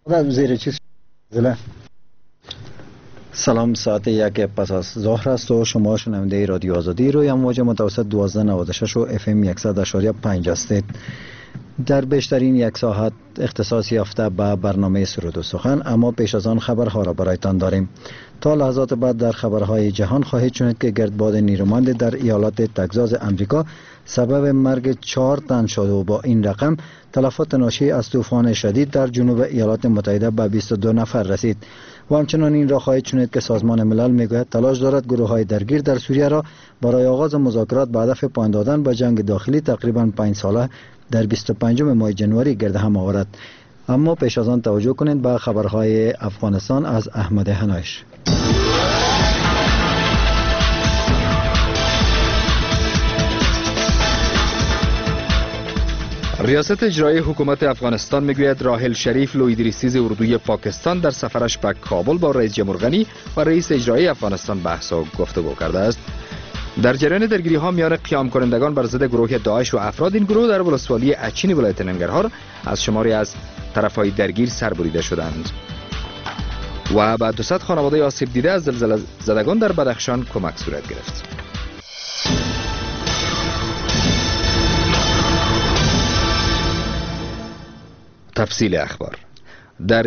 زیر چیز زله. سلام، ساعت 1 پس از ظهر است و شما شنونده رادیو آزادی روی امواج متوسط 1296 و FM 100.5 هستید. در بیشترین یک ساعت اختصاص یافته به برنامه سرود و سخن، اما پیش از آن خبرها را برایتان داریم. تا لحظات بعد در خبرهای جهان خواهید شنید که گردباد نیرومند در ایالات تگزاس امریکا سبب مرگ 4 تن شد و با این رقم تلفات ناشی از طوفان شدید در جنوب ایالات متحده به 22 نفر رسید. و همچنان این را خواهید شنید که سازمان ملل میگوید تلاش دارد گروه‌های درگیر در سوریه را برای آغاز مذاکرات به هدف پایان دادن به جنگ داخلی تقریباً 5 ساله در 25 ماه جنوری گرد هم آورد. اما پیش از آن توجه کنید به خبرهای افغانستان از احمد هنایش. ریاست اجرایی حکومت افغانستان میگوید راحل شریف لویدریسیز اردوی پاکستان در سفرش به کابل با رئیس جمهور غنی و رئیس اجرایی افغانستان بحث و گفتگو کرده است. در جریان درگیری ها میان قیام کنندگان بر ضد گروه داعش و افراد این گروه در ولسوالی اچین ولایت ننگرهار از شماری از طرفهای درگیر سربریده شدند و به 200 خانواده آسیب دیده از زلزله زدگان در بدخشان کمک صورت گرفت. تفصیل اخبار. در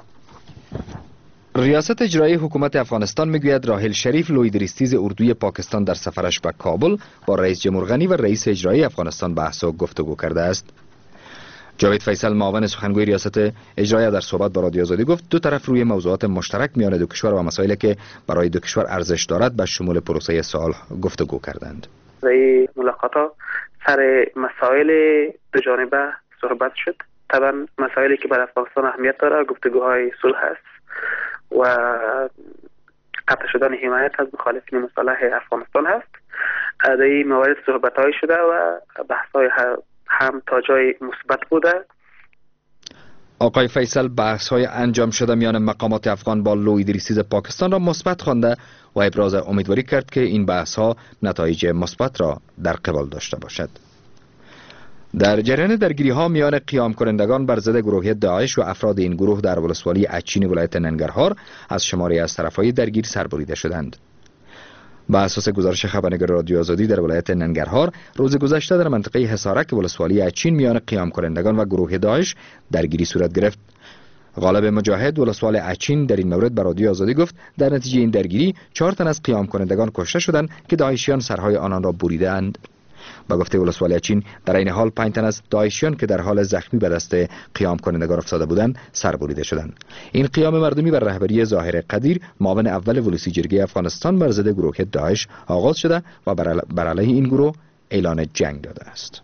ریاست اجرایی حکومت افغانستان میگوید راحل شریف لویدریسیز اردوی پاکستان در سفرش به کابل با رئیس جمهور غنی و رئیس اجرایی افغانستان بحث و گفتگو کرده است. جاوید فیصل معاون سخنگوی ریاست اجرایی در صحبت با رادیو آزادی گفت دو طرف روی موضوعات مشترک میان دو کشور و مسائلی که برای دو کشور ارزش دارد به شمول پروسه صلح گفتگو کردند. در ملاقات سر مسائل دو جانبه صحبت شد. طبعا مسائلی که برای افغانستان اهمیت داره گفتگوهای صلح است و قطع شدن حمایت از مخالفین مصالح افغانستان هست. در این موارد صحبت‌های شده و بحث‌های هم تا جای مثبت بوده. آقای فیصل بحث‌های انجام شده میان مقامات افغان با لویدریسیز پاکستان را مثبت خوانده و ابراز امیدواری کرد که این بحث‌ها نتایج مثبت را در قبال داشته باشد. در جریان درگیری ها میان قیام کنندگان بر ضد گروه داعش و افراد این گروه در ولسوالی اچین ولایت ننگرهار از شماری از طرفهای درگیر سربریده شدند. بر اساس گزارش خبرنگار رادیو آزادی در ولایت ننگرهار روز گذشته در منطقه حصارک ولسوالی اچین میان قیام کنندگان و گروه داعش درگیری صورت گرفت. غالب مجاهد ولسوال اچین در این مورد به رادیو آزادی گفت در نتیجه این درگیری 4 تن از قیام کنندگان کشته شدند که داعشیان سرهای آنان را بریدند. با گفته ولسوالی اچین در این حال 5 تن از داعشیان که در حال زخمی به دست قیام کنندگان افتاده بودند سربریده شدند. این قیام مردمی بر رهبری ظاهر قدیر معاون اول ولسی جرگه افغانستان بر ضد گروه داعش آغاز شده و بر علیه این گروه اعلان جنگ داده است.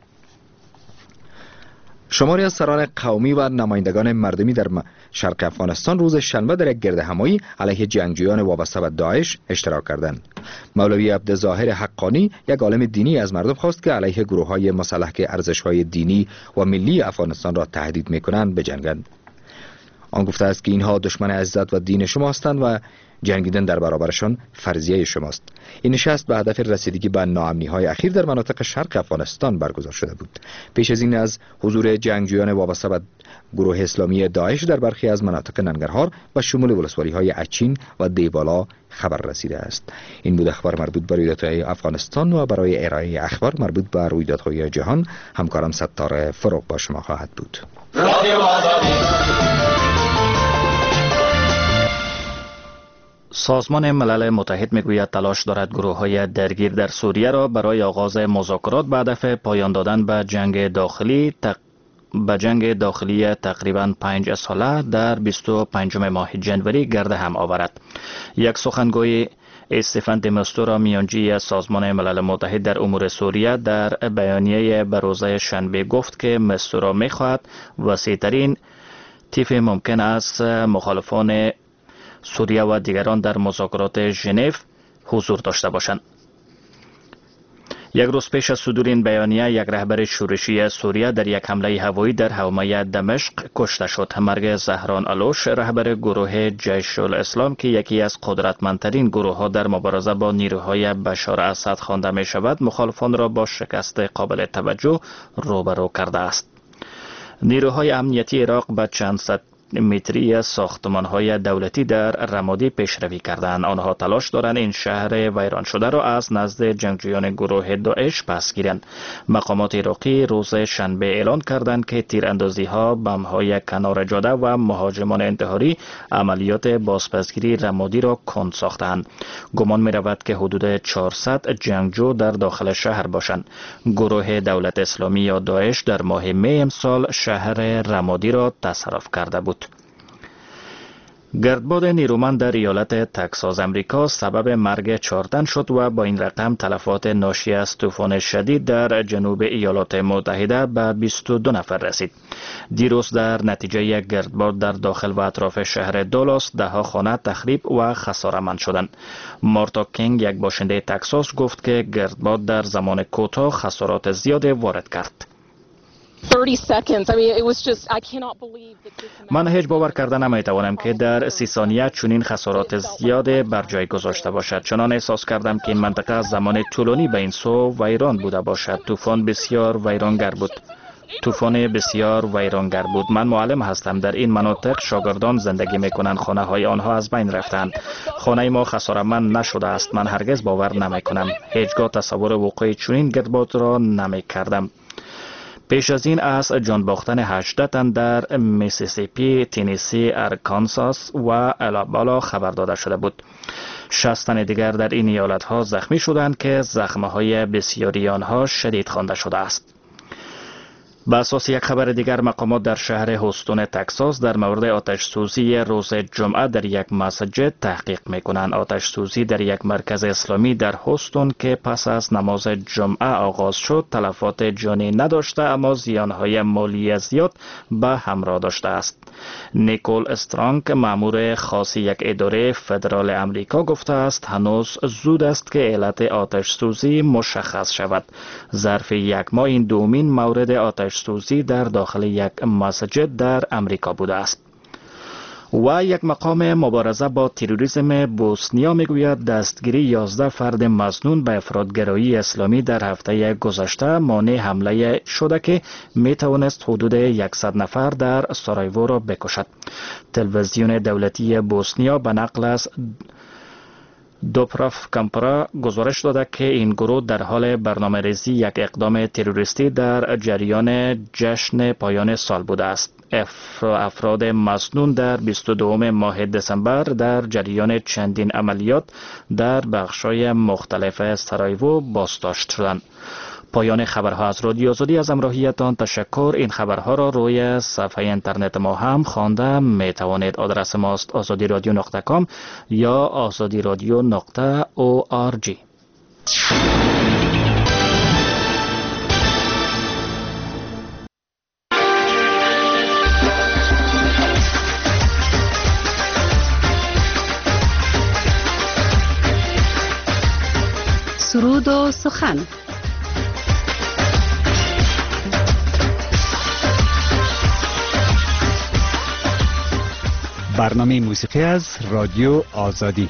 شماری از سران قومی و نمایندگان مردمی در شرق افغانستان روز شنبه در یک گردهمایی علیه جنگجویان وابسته به داعش اشتراک کردند. مولوی عبدالظاهر حقانی یک عالم دینی از مردم خواست که علیه گروه‌های مسلح که ارزش‌های دینی و ملی افغانستان را تهدید می‌کنند بجنگند. آن گفته است که اینها دشمن عزت و دین شما هستند و جنگیدن در برابرشان فرضیه شماست. این نشست به هدف رسیدگی به ناامنی‌های اخیر در مناطق شرق افغانستان برگزار شده بود. پیش از این از حضور جنگجویان وابسته به گروه اسلامی داعش در برخی از مناطق ننگرهار و شمول ولسوالی‌های اچین و دیبالا خبر رسیده است. این بود اخبار مربوط به رویدادهای افغانستان و برای ارائه اخبار مربوط به رویدادهای جهان همکارم ستاره فروغ با شما خواهد بود. سازمان ملل متحد میگوید تلاش دارد گروه‌های درگیر در سوریه را برای آغاز مذاکرات به هدف پایان دادن به جنگ داخلی تقریباً 5 ساله در 25 ماه جنوری گرد هم آورد. یک سخنگوی استفان د مستورا میانجی سازمان ملل متحد در امور سوریه در بیانیه به روز شنبه گفت که مستورا میخواهد وسیع‌ترین طیف ممکن است مخالفان سوریه و دیگران در مذاکرات ژنو حضور داشته باشند. یک روز پیش از صدور این بیانیه یک رهبر شورشی سوریه در یک حمله هوایی در حومه دمشق کشته شد. مرگ زهران علوش رهبر گروه جیش الاسلام که یکی از قدرتمندترین گروه ها در مبارزه با نیروهای بشار اسد خوانده می شود مخالفان را با شکست قابل توجه روبرو کرده است. نیروهای امنیتی عراق به چند صد متری ساختمان‌های دولتی در رمادی پیشروی کردند. آنها تلاش دارند این شهر ویران شده را از نزد جنگجویان گروه داعش پس گیرند. مقامات عراقی روز شنبه اعلان کردند که تیراندازی‌ها، بمب‌های کنار جاده و مهاجمان انتحاری عملیات بازپسگیری رمادی را کند ساختند. گمان می‌رود که حدود 400 جنگجو در داخل شهر باشند. گروه دولت اسلامی یا داعش در ماه می امسال شهر رمادی را تصرف کرده بود. گردباد نیرومند در ایالت تگزاس امریکا سبب مرگ 4 تن شد و با این رقم تلفات ناشی از طوفان شدید در جنوب ایالات متحده به 22 نفر رسید. دیروز در نتیجه یک گردباد در داخل و اطراف شهر دالاس 10 خانه تخریب و خساره‌مند شدند. مارتا کینگ، یک باشنده تگزاس، گفت که گردباد در زمان کوتاه خسارات زیاد وارد کرد. من هیچ باور کرده نمیتوانم که در 30 ثانیه چنین خسارات زیاد بر جای گذاشته باشد. چنان احساس کردم که این منطقه از زمان طولانی به این سو ویران بوده باشد. طوفان بسیار ویرانگر بود. من معلم هستم. در این مناطق شاگردان زندگی میکنند. خانه های آنها از بین رفتند. خانه ما خساره‌مند نشده است. من هرگز باور نمیکنم. هیچگاه تصور وقوع چنین گردباد را نمیکردم. پیش از این از جان باختن 18 تن در میسیسیپی، تنسی، ارکانساس و الاباما خبر داده شده بود. 60 تن دیگر در این ایالت ها زخمی شدند که زخمه های بسیاری آنها شدید خوانده شده است. به اساس یک خبر دیگر، مقامات در شهر هوستون تگزاس در مورد آتش سوزی روز جمعه در یک مسجد تحقیق میکنند. آتش سوزی در یک مرکز اسلامی در هوستون که پس از نماز جمعه آغاز شد تلفات جانی نداشته، اما زیانهای مالی زیاد به همراه داشته است. نیکول استرانگ، مأمور خاص یک اداره فدرال امریکا، گفته است هنوز زود است که علت آتش سوزی مشخص شود. ظرف یک ماه این دومین مورد آتش سوزی در داخل یک مسجد در امریکا بوده است. و یک مقام مبارزه با تروریسم بوسنیا میگوید دستگیری 11 فرد مظنون به افراطگرایی اسلامی در هفته گذشته مانع حمله شده که میتوانست حدود 100 نفر در سارایوو را بکشد. تلویزیون دولتی بوسنیا به نقل از دوپراف کمپرا گزارش داده که این گروه در حال برنامه‌ریزی یک اقدام تروریستی در جریان جشن پایان سال بوده است. افراد مظنون در 22 ماه دسامبر در جریان چندین عملیات در بخش‌های مختلف سارایوو بازداشت شدند. پایان خبرها از رادیو آزادی. از همراهیتان تشکر. این خبرها را روی صفحه اینترنت ما هم خوانده می توانید. آدرس ماست azadiradio.com یا azadiradio.org. سرود و سخن. برنامه موسیقی از رادیو آزادی.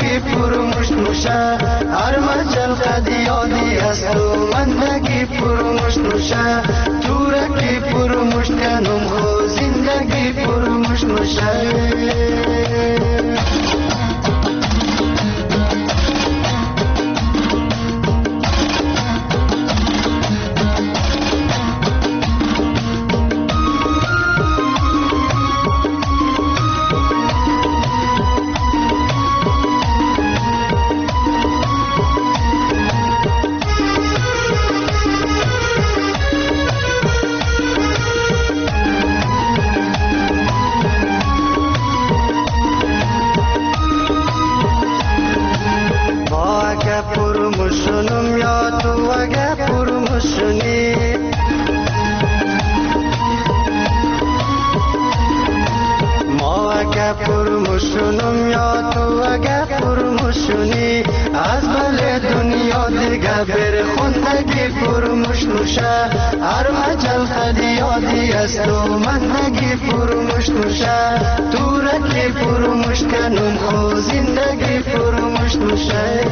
نگی پرمشت موشه هر مجل قد یادی است و من نگی پرمشت موشه تو رکی پرمشت کنم خو زندگی پرمشت موشه پرمشونم یا تو اگه پرمشونی ما اگه پرمشونم یا تو اگه پرمشونی از بله دنیا دیگه بر خوندگی پرمشت موشه هر مجل خدی یادی است و من نگی پرمشت موشه تو رکی پرمشت کنم خو زندگی پرمشت موشه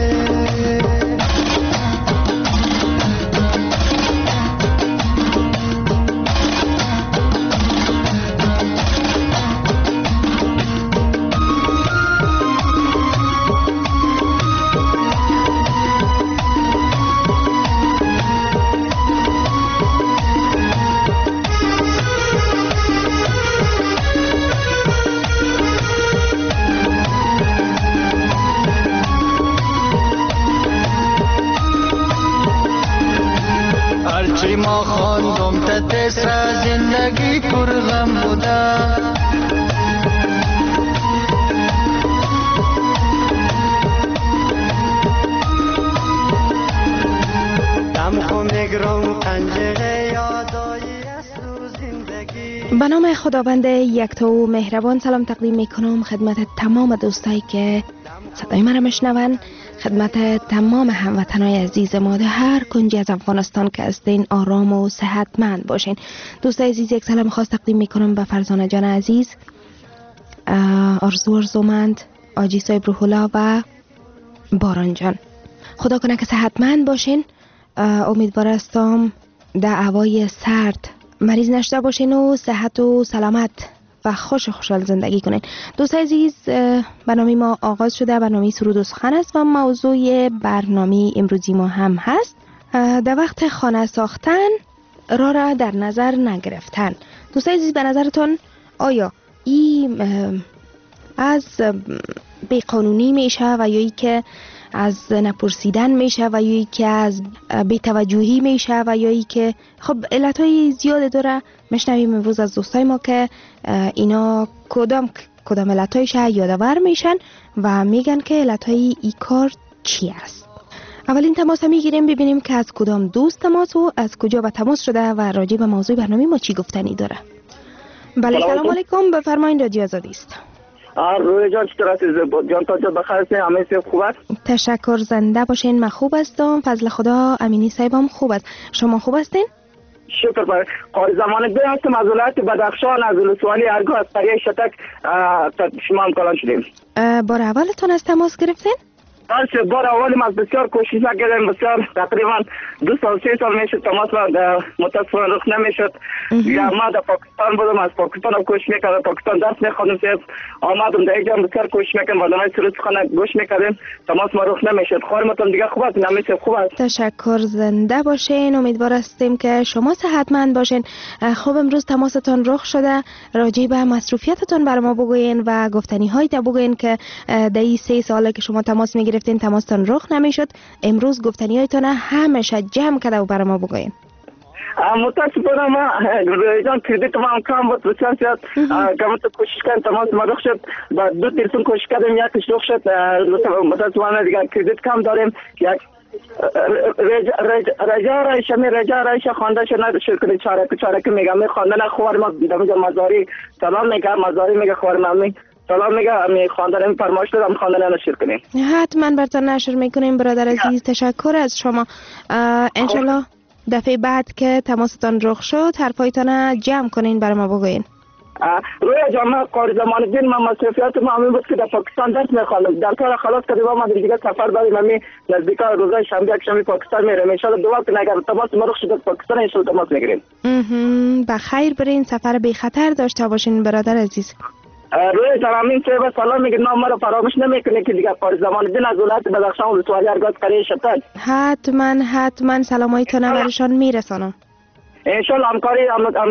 هرچی ما خواندم تتسر زندگی پر غم بوده دم خو میگرم قنجه یادایی است و زندگی. به نام خداوند یکتا و مهربان سلام تقدیم میکنم خدمت تمام دوستایی که صدای من را میشنون، خدمت تمام هموطنای عزیز ما در هر کنجی از افغانستان که هستین آرام و صحتمند باشین. دوستای عزیز یک سلام خاص تقدیم میکنم به فرزانه جان عزیز، آرزومند، آجی صاحب روح الله و باران جان. خدا کنه که صحتمند باشین. امیدوار هستم در هوای سرد مریض نشده باشین و صحت و سلامت و خوشحال زندگی کنین. دوستای عزیز، برنامه ما آغاز شده. برنامه سرود و سخن است و موضوع برنامه امروزی ما هم هست در وقت خانه ساختن را در نظر نگرفتن. دوستای عزیز، به نظرتون آیا این از بیقانونی میشه و یا ای که از نپرسیدن میشه و یا ای که از بی‌توجهی میشه و یا ای که خب علتهای زیاد داره؟ میشنویم امروز از دوستای ما که اینا کدام علتهایش یادآور میشن و میگن که علتهای ای کار چی است. اولین تماس میگیریم ببینیم که از کدام دوست تماس و از کجا به تماس شده و راجع به موضوع برنامه ما چی گفتنی داره. بله، سلام علیکم، بفرمایید، رادیو آزادی است. روی جان چطور هستی؟ جان تا جا بخیر هستی؟ همه چیز خوب است؟ تشکر، زنده باشین. من خوب هستم، فضل خدا. امینی صاحبم خوب است. شما خوب هستین؟ شکر بر قاری زمان به هستم از ولایت بدخشان، از ولسوالی ارگو، از قریه شتک شما هم کلان شدیم. بار اولتون از تماس گرفتین؟ بار اولیم از بسیار کوشش کردیم، بسیار تقریبا 2 سال 3 سال میشد تماس متاسفانه رخ نمیشد. یا ما در پاکستان بودم، از پاکستان هم کوشش میکردم، پاکستان درس میخوندم، آمدم در اینجا بسیار کوشش میکردم، برنامه سرود سخن گوش میکردیم، تماس ما رخ نمیشد. خواهرمتون دیگه خوب است؟ نمیشه خوب است؟ تشکر، زنده باشین. امیدوار هستیم که شما صحتمند باشین. خب امروز تماستون رخ شده، راجع به مصروفیتتون بر ما بگوین و گفتنی هایی تا بگوین که در این 3 ساله که شما تماس میگرفتین تماستون رخ نمیشد. امروز گفتنی هایتون همیشه جمع کرده و بر ما بگوین. متاسفانه ما جان کردیت ما کم بود، بسیار زیاد کم کوشش کردم، تماس ما رخ شد. با 2 تلفن کوشش کردیم، یکیش رخ شد. متاسفانه دیگه کردیت کم داریم. یک رجا رایشه خوانده شد شکل چارک میگم میخواندن خوار ما در مزاری سلام میگم، مزاری میگه خوار ممی سلام میگه، می خواندن فرمایش دادم خواندن نشر کنیم. حتما براتون نشر میکنیم برادر عزیز. تشکر از شما. انشالله دفعه بعد که تماستان رخ شد حرفایتان جمع کنین برای ما بگوین. رویا جان من قاری زمان الدین من مصرفیات ما همین بود که در پاکستان درس میخوانم در کار خلاص کردیم و ما دیگه سفر داریم همین نزدیکا روزای شنبه یک شنبه پاکستان میرم ان شاء الله دعا کنید اگر تماس ما شد پاکستان ان شاء الله تماس میگیریم. بخیر برین سفر بی خطر داشته باشین برادر عزیز. روی جان همین که به سلام میگم ما رو فراموش نمیکنه که دیگه قاری زمان الدین از ولایت بدخشان ولسوالی ارگاد قریه شتل. حتما سلامایتون برشان میرسانم. انشالله همکاری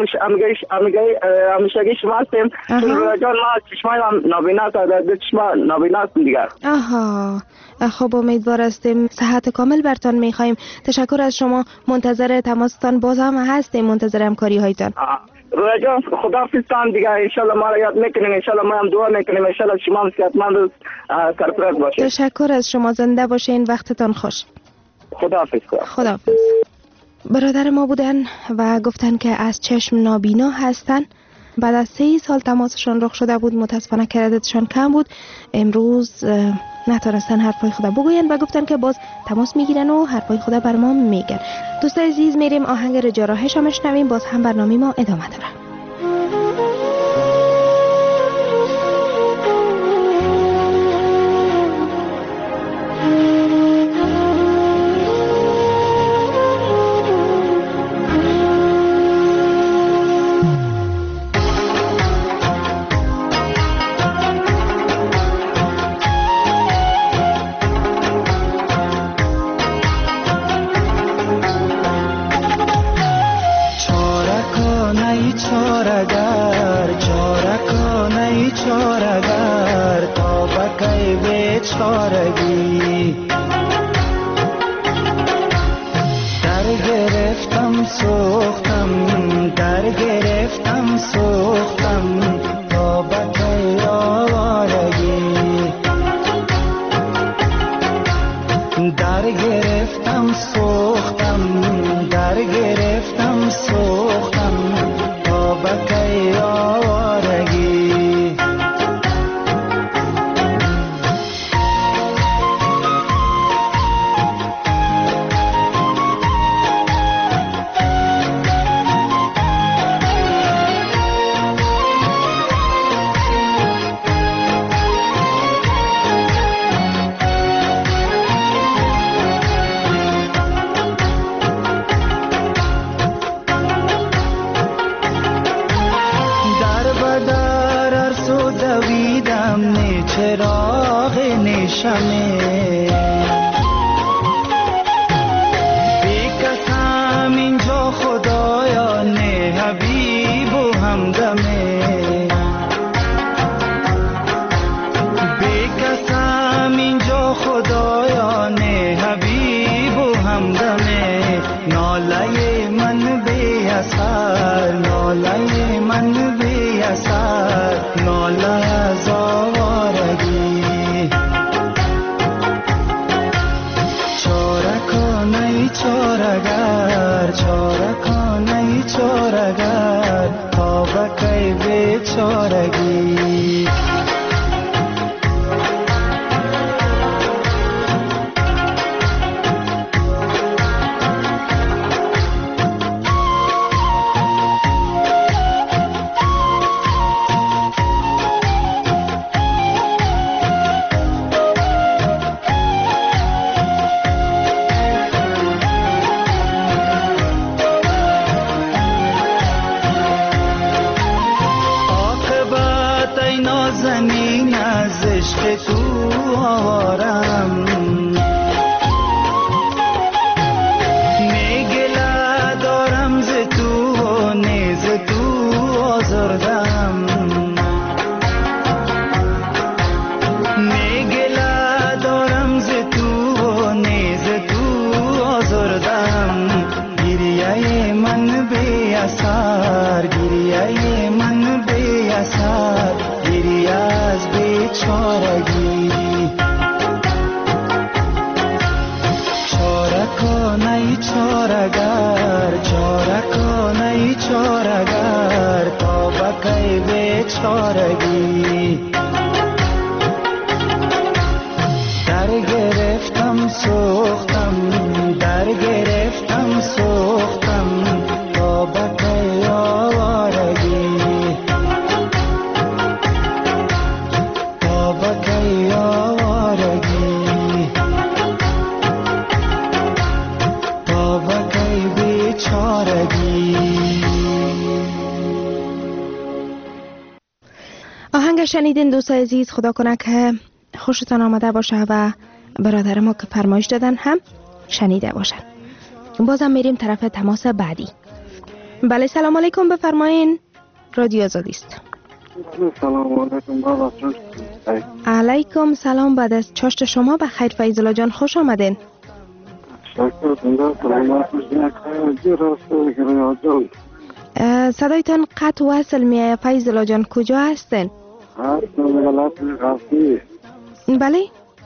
همیشگی شما هستیم. چون رویا جان ما چشمای نابینا در دو چشما نابینا هستیم دیگر. خب امیدوار هستیم صحت کامل برتان میخوایم. تشکر از شما. منتظر تماستان باز هم هستیم. منتظر همکاری هایتان. رویا جان خداحافظتان دیگر. انشالله ما را یاد میکنیم. انشالله ما هم دعا میکنیم. انشالله شما هم صحتمند و سرفراز باشید. تشکر از شما. زنده باشین. وقتتان خوش. خداحافظ. برادر ما بودن و گفتن که از چشم نابینا هستن. بعد از 3 سال تماسشان رخ شده بود. متاسفانه کردتشان کم بود. امروز نتونستن حرفای خدا بگوین و گفتن که باز تماس میگیرن و حرفای خدا بر ما میگن. دوستان عزیز میریم آهنگ رجا راهش رو میشنویم. باز هم برنامه ما ادامه داره. شنیدین دوستای عزیز، خدا کنه که خوشتان آمده باشه و برادر ما که فرمایش دادن هم شنیده باشن. بازم میریم طرف تماس بعدی. بله سلام علیکم، بفرمایین، رادیو آزادی است. سلام علیکم بابا. علیکم سلام، بعد از چاشت شما بخیر فیض الله جان، خوش آمدین. صدایتان قطع وصل میه فیض الله جان، کجا هستین؟ ولایت غزنی. بله؟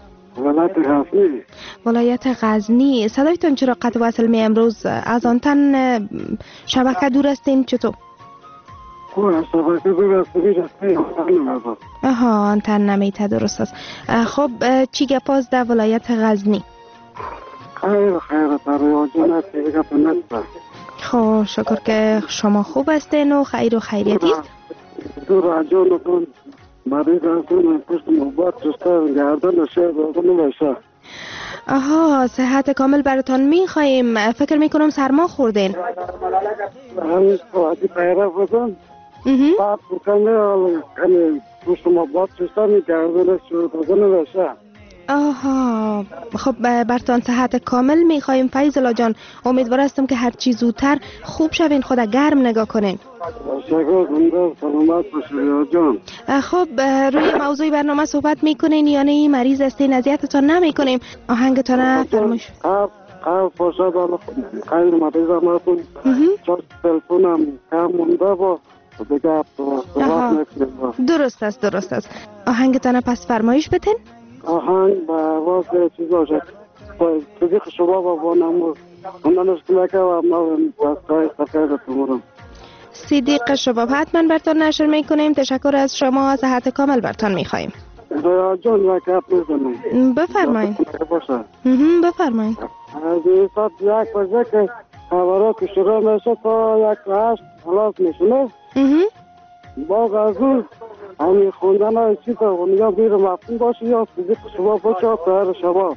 ولایت غزنی. غزنی. صدایتان چرا قطع وصل میه امروز؟ از آنتن شبکه دور هستین چطور؟ شبکه دور هستین. آها، آنتن نمیته، درست است. خب چی گپاست در ولایت غزنی؟ خیر برای جانت گپ نست. خب شکر که شما خوب هستین و خیر و خیریتی است. دور جانتون مریض هستون، پشت محبت چستر گردن شهر نمیشه. آها، صحت کامل براتان میخواییم. فکر میکنم سرما خوردین. همین ساعتی پیرا بودن بعد بکنه پشت محبت چستر گردن شهر نمیشه. آها، خب برتان صحت کامل میخوایم فیض الله جان. امیدوار هستم که هر چی زودتر خوب شوین، خدا گرم نگاه کنین. شکر زنده سلامت باشید جان. خب روی موضوع برنامه صحبت میکنین یا نه مریض هستین؟ اذیتتان نمیکنیم. آهنگتان فرمایش. باشه بالا خیر مریض هم هستون. چون تلفنم کم مونده با دیگه صحبت نکنیم. درست است. آهنگتان پس فرمایش بتین. آهنگ با واسه چیزا شد صدیق شباب با نمو اونانش کلکه و ما دستای سفید تمورم. صدیق شباب حتما برتان نشر میکنیم. تشکر از شما، صحت کامل برتان میخواییم. جان وکت میزنیم. بفرمایید. بفرمایید. از این ساعت 1 بجه که خبرات شروع میشه تا 1:08 خلاص میشه. باز از اون همین خوندن های چی تا یا بیر مفتون باشه یا صدیق شباب باشه یا سهر شباب.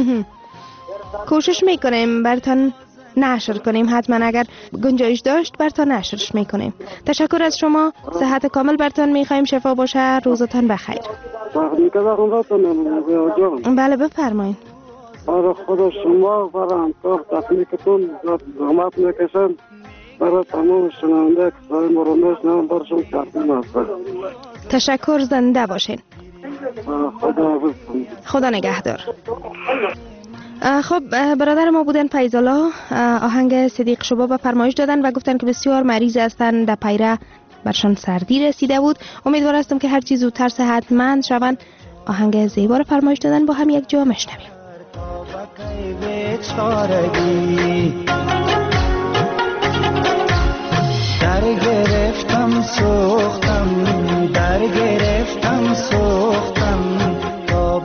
کوشش میکنیم برتان نشر کنیم، حتما اگر گنجایش داشت برتان نشرش میکنیم. تشکر از شما، صحت کامل برتان میخوایم، شفا باشه، روزتان بخیر. بله بفرمایید. برای خود شما برای همکار تکنیکتون زحمت میکشن، برای تمام شنونده که سای مرمش نام برشون تقدیم هستن. تشکر، زنده باشین. خدا نگهدار. خب برادر ما بودن فیض الله، آهنگ صدیق شباب فرمایش دادن و گفتن که بسیار مریض هستن، در پیره برشان سردی رسیده بود. امیدوار هستم که هر چیز زودتر صحتمند شوند. آهنگ زیبا رو فرمایش دادن، با هم یک جا میشنویم. در گرفتم سوختم تا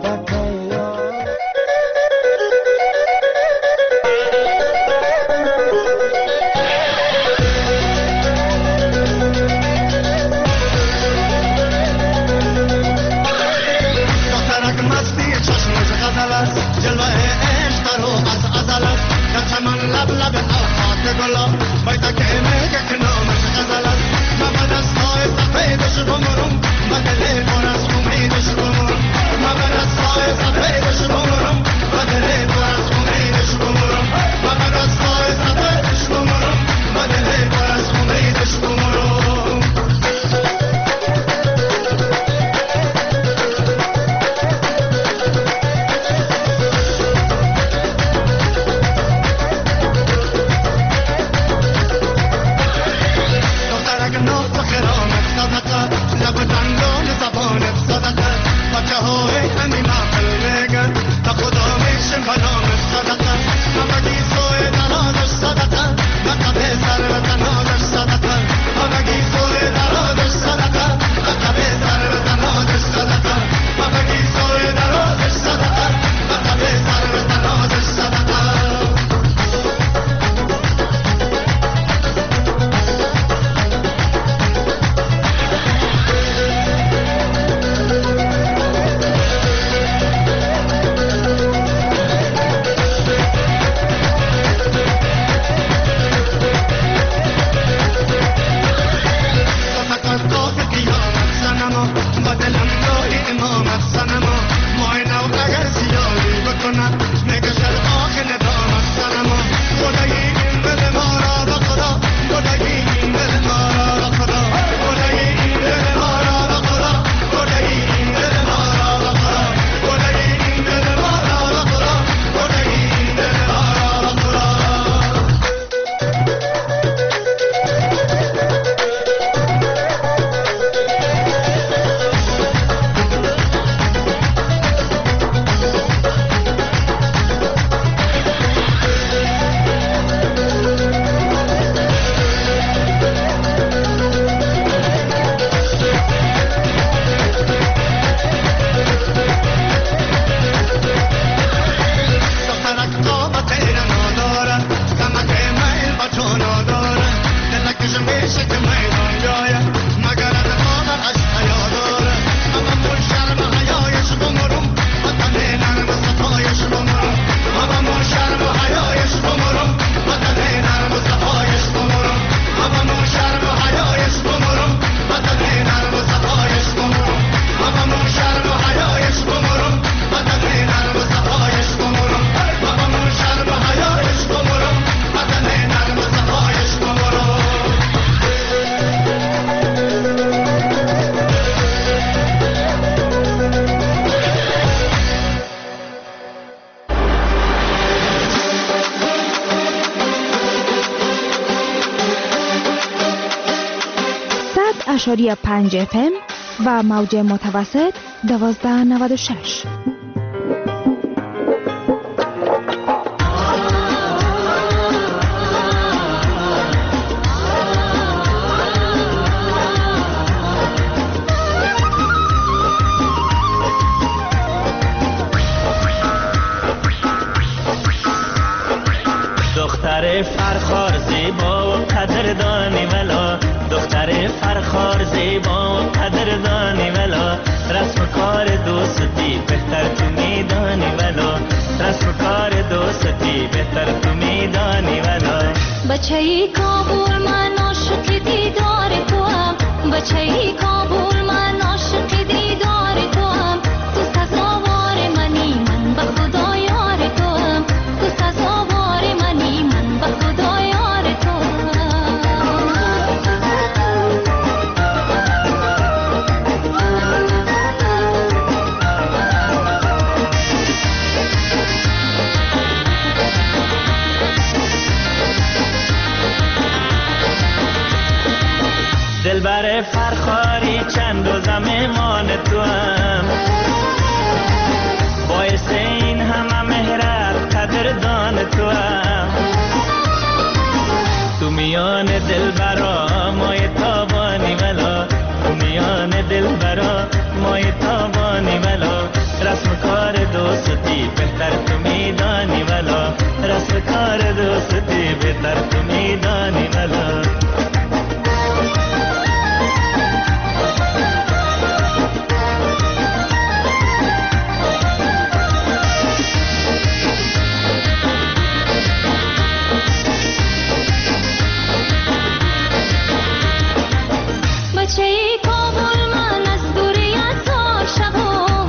FM و موج متوسط 1296. دختر فرخار زیبا و قدردانی ولا، دختر فرخار زیبا و قدردانی ولا، رسم کار دوستی بهتر تو میدانی ولا، رسم کار دوستی بهتر تو میدانی ولا. بچه‌ای کابل من عاشق دیدار تو هم، بچه‌ای کابل من عاشق دیدار تو هم، تو سزاوار منی من به خدا یار تو هم، تو سزاوار منی من به خدا یار تو دلبر فرخاری چند روزم مهمان تو هم، باعث این همه مهرت قدردان تو هم، تو میان دلبرا مای تابانی ولا، تو میان دلبرا مای تابانی ولا، رسم کار دوستی بهتر تو میدانی ولا، رسم کار دوستی بهتر تو میدانی ولا. بچه‌ای کابل من از دوری هزار شبم،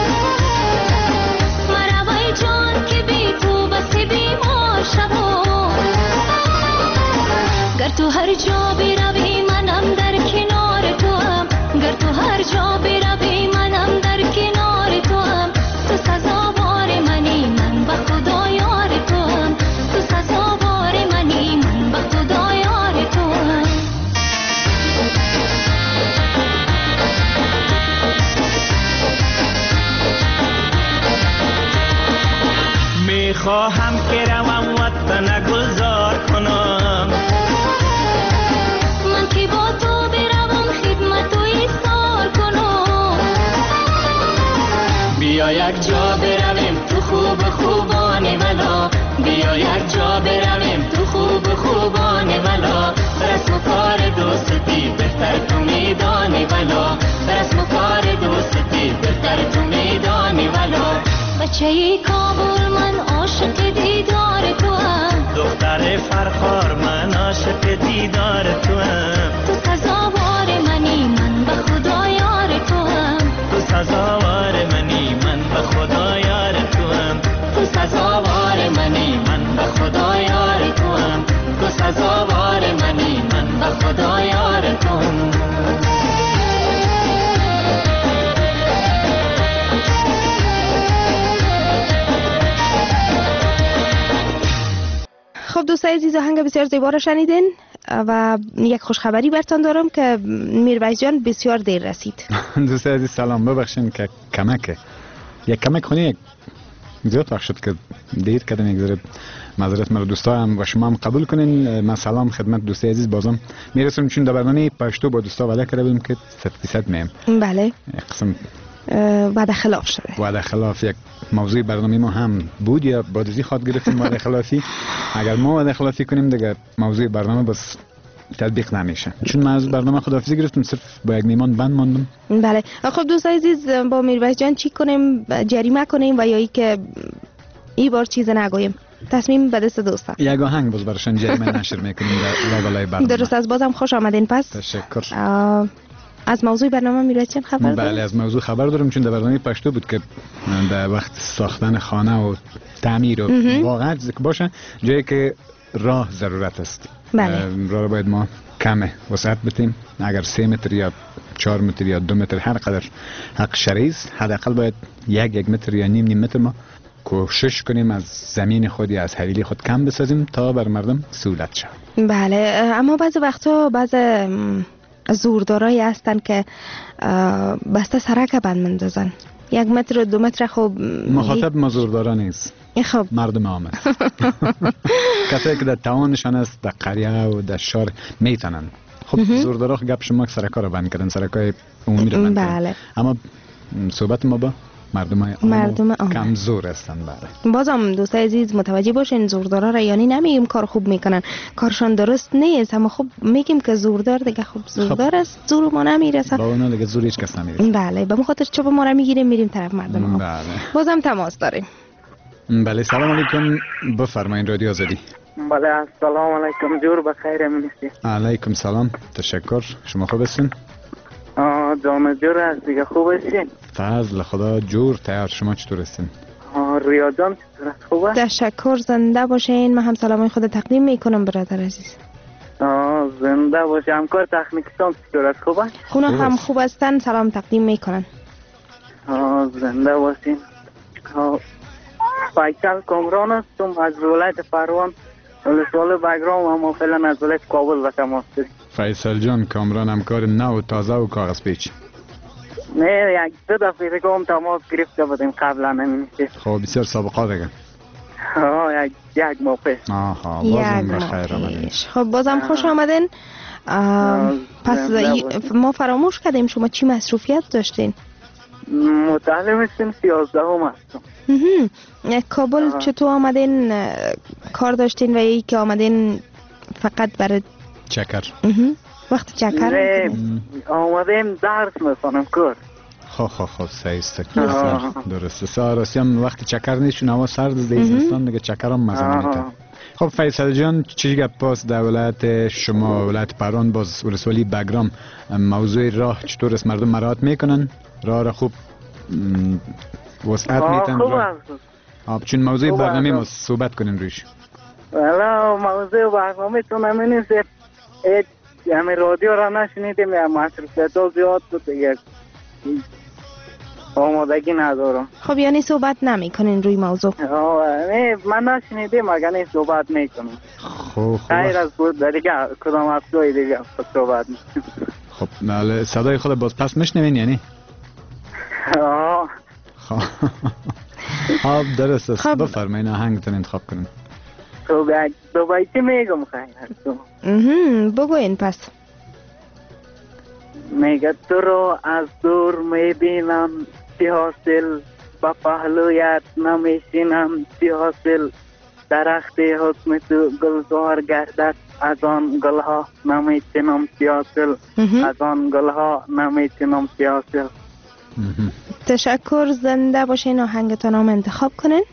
مروای جان که بی تو بسی بیمار شبم، گر تو هر جا بروی منم در کنار تو هم، گر تو هر جا بروی منم در کنار تو هم، تو سزاوار منی من به خدا یار تو هم، تو سزاوار منی من به خدا یار تو هم. میخواهم که روم وطن گلزار کنم، من که با تو بروم خدمت و ایثار کنم، بیا یک جا برویم تو خوب خوبانی ولا، بیا یک جا برویم تو خوب خوبانی ولا، رسم کار دوستی بهتر تو میدانی ولا، رسم کار دوستی بهتر تو میدانی ولا. بچه‌ای کابل من عاشق دیدار تو هم، دختر فرخار من عاشق دیدار تو هم، تو سزاوار منی من به خدا یار تو هم، تو سزاوار منی من به خدا یار تو هم، تو سزاوار منی من به خدا یار تو هم، تو سزاوار منی من به خدا یار تو هم. خب دوستای عزیز، آهنگ بسیار زیبا را شنیدین و یک خوشخبری برتان دارم که میرویس جان بسیار دیر رسید. دوستای عزیز سلام، ببخشین که یک کمک خونی زیاد وقت شد که دیر کردم، یک ذره معذرت مرا دوستا هم و شما هم قبول کنین. من سلام خدمت دوستای عزیز بازم میرسونم، چون در برنامه پشتو با دوستا وعده کرده بودیم که 100% میم. بله. قسم وعده خلاف شده. وعده خلاف یک موضوع برنامه ما هم بود یا بادزی خواد گرفتیم وعده خلافی. اگر ما وعده خلافی کنیم دیگه موضوع برنامه بس تطبیق نمیشه، چون من از برنامه خداحافظی گرفتم، صرف با یک میمان بند ماندم. بله. خب دوستای عزیز، با میرویس جان چی کنیم؟ جریمه کنیم و یا ای که این بار چیز نگویم؟ تصمیم به دست دوستا. یک آهنگ باز براشون جریمه نشر میکنیم در لابلای برنامه. درست است. بازم خوش آمدین. پس تشکر. از موضوع برنامه میرویس جان خبر دارم؟ بله، از موضوع خبر دارم، چون در برنامه پشتو بود که در وقت ساختن خانه و تعمیر و واقعا باشه جایی که راه ضرورت است. بله. راه باید ما کمه وسعت بتیم، اگر 3 متر یا 4 متر یا 2 متر هر قدر حق شرعی است، حداقل باید 1 متر یا نیم متر ما کوشش کنیم از زمین خود یا از حویلی خود کم بسازیم تا بر مردم سهولت شود. بله. اما بعضی وقتا بعض زوردارایی هستن که بسته سرک بند مندازن 1 متر و 2 متر. خب مخاطب ما زوردارا نیست، خب مردم عام است. کسایی که در توانشان است در قریه و در شهر میتونن. خب زوردارا گپ شما سرکا رو بند کردن، سرکای عمومی رو بند کردن. بله. اما صحبت ما با مردم عام کمزور هستن. بله. بازم دوستای عزیز متوجه باشین زوردارا را یعنی نمیگیم کار خوب میکنن، کارشان درست نیست، اما خب میگیم که زوردار دیگه خب زوردار است، زور ما نمیرسه. با اونا دیگه زور هیچ کس نمیرسه. بله، به خاطر چوب ما را میگیریم میریم طرف مردم عام. بله. بازم تماس داریم. بله سلام علیکم، بفرمایید رادیو آزادی. بله السلام علیکم، جور بخیر منیستی. علیکم سلام، تشکر. شما خوب هستین؟ جان جور هست دیگه، خوب هستین؟ فضل خدا جور تیار. شما چطور هستین؟ ریا جان چطور است؟ خوب است؟ تشکر، زنده باشین. من هم سلامای خود تقدیم میکنم برادر عزیز. زنده باشه. همکار تکنیکتان چطور است؟ خوب است؟ اونا هم خوب هستن، سلام تقدیم میکنن. زنده باشین. فیصل کامران هستم از ولایت فروان، ولسوالی بگرام، اما فعلا از ولایت کابل و تماس داریم. فیصل جان کامران همکار نو و تازه و کاغذ پیچ. نه یک 2 دفعه دیگه هم تماس گرفته بودیم قبلا نمیشه. خب بسیار سابقه دیگه. یک ماه پیش. بازم بخیر آمدین. خب بازم خوش آمدین. پس ما فراموش کردیم شما چی مصروفیت داشتین؟ متعلم هستیم 13 هستم. کابل چطور آمدین؟ کار داشتین و یکی که آمدین فقط برای چکر؟ وقت چکر آمدیم درس میخونم کار. خب صحیح است. درسته. ساراسی هم وقت چکر نیست چون هوا سرد است زمستان دیگه چکر هم مزه نمیده. خب فیصل جان چی گپ پاس در ولایت شما ولایت پران باز ولسوالی بگرام موضوع راه چطور است؟ مردم مراعات میکنن؟ راه را خوب وسعت میتن؟ خوب چون موضوع برنامه ما صحبت کنیم روش. والا موضوع برنامه تو نمی‌نیست. همه رادیو را نشنیدیم یا مصرفیت ها زیاد بود دیگه آمادگی ندارم. خب یعنی صحبت نمی کنین روی موضوع؟ نه من نشنیدیم اگر نه صحبت میکنم. خب غیر از بود دیگه کدام افزای دیگه صحبت میکنم. خب بله صدای خود باز پس میشنوین یعنی؟ خب درست است. بفرمایید آهنگتون انتخاب کنین. خب دو بیتی میگم خیلی. بگوین پس. میگه تو رو از دور میبینم چی حاصل، با پهلویت نمیشینم چی حاصل، درخت حسن تو گلزار گردد از آن گلها نمیتونم چی حاصل، از آن گلها نمیتونم چی حاصل. تشکر، زنده باشین. آهنگتون هم انتخاب کنین.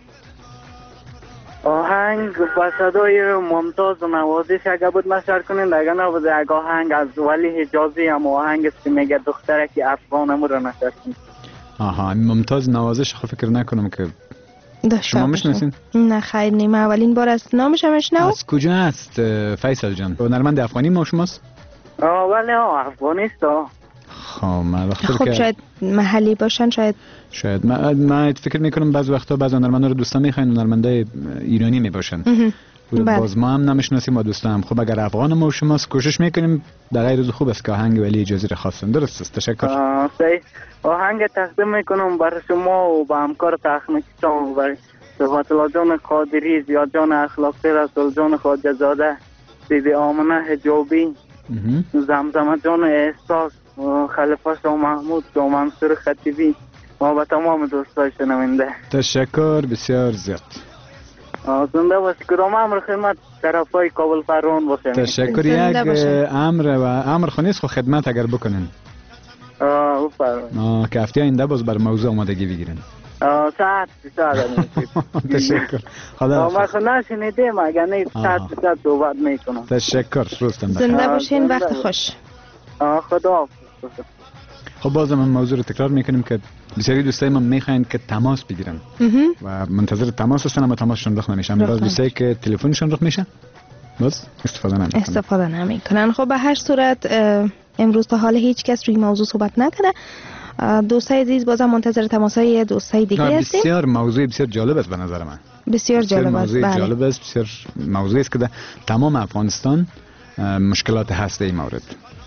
آهنگ با صدای ممتاز و نوازش اگه بود نشر کنین، اگه نبود اگه آهنگ از ولی حجازی هم آهنگ است که میگه دختره که افغانم رو نشر کنین. ممتاز نوازش خب فکر نکنم که شما میشناسین؟ نه خیر نیم اولین بار است نامش هم اشنو. از کجا است فیصل جان؟ هنرمند افغانی ما شماست؟ ولی افغانیست. خب شاید محلی باشن، شاید من فکر میکنم بعض وقتا بعض هنرمندا رو دوستا میخواین هنرمندای ایرانی میباشن. باز ما هم نمیشناسیم با دوستا هم. خب اگر افغان ما و شماست کوشش میکنیم در غیر روز خوب است که آهنگ ولی اجازه را خواستن. درست است. تشکر. صحیح. آهنگ تقدیم میکنم برای شما و با همکار تکنیکتان و صفت الله جان قادری، زیاد جان اخلاقی، رسول جان خواجه زاده، سیدی آمنه حجابی، زمزمه جان احساس، خلیفه شاه محمود، شاه منصور خطیبی و با تمام دوستای شنونده. تشکر بسیار زیاد. زنده باش. کدام امر خدمت طرفای کابل فرمان باشه. تشکر. یک امر خونیست خو خدمت اگر بکنن. بفرمایید. که هفته آینده باز بر موضوع آمادگی بگیرن. ساعت تشکر. خدا ما خدا شنیدیم اگر نه ساعت صحبت میکنم. تشکر. روزتون بخیر. زنده باشین. وقت خوش. خدا. خب بازم من موضوع رو تکرار میکنیم که بسیاری دوستای من میخواین که تماس بگیرن و منتظر تماس هستن اما تماسشون رخ نمیشه. باز دوستایی که تلفنشون رخ میشه باز استفاده نمیکنن. خب به هر صورت امروز تا حال هیچ کس روی موضوع صحبت نکرده. دوستای عزیز بازم منتظر تماسای دوستای دیگه هستیم. بسیار موضوع بسیار جالب است به نظر من. بسیار جالب است. موضوع جالب است. بسیار موضوعی است که در تمام افغانستان مشکلات هسته ای مورد.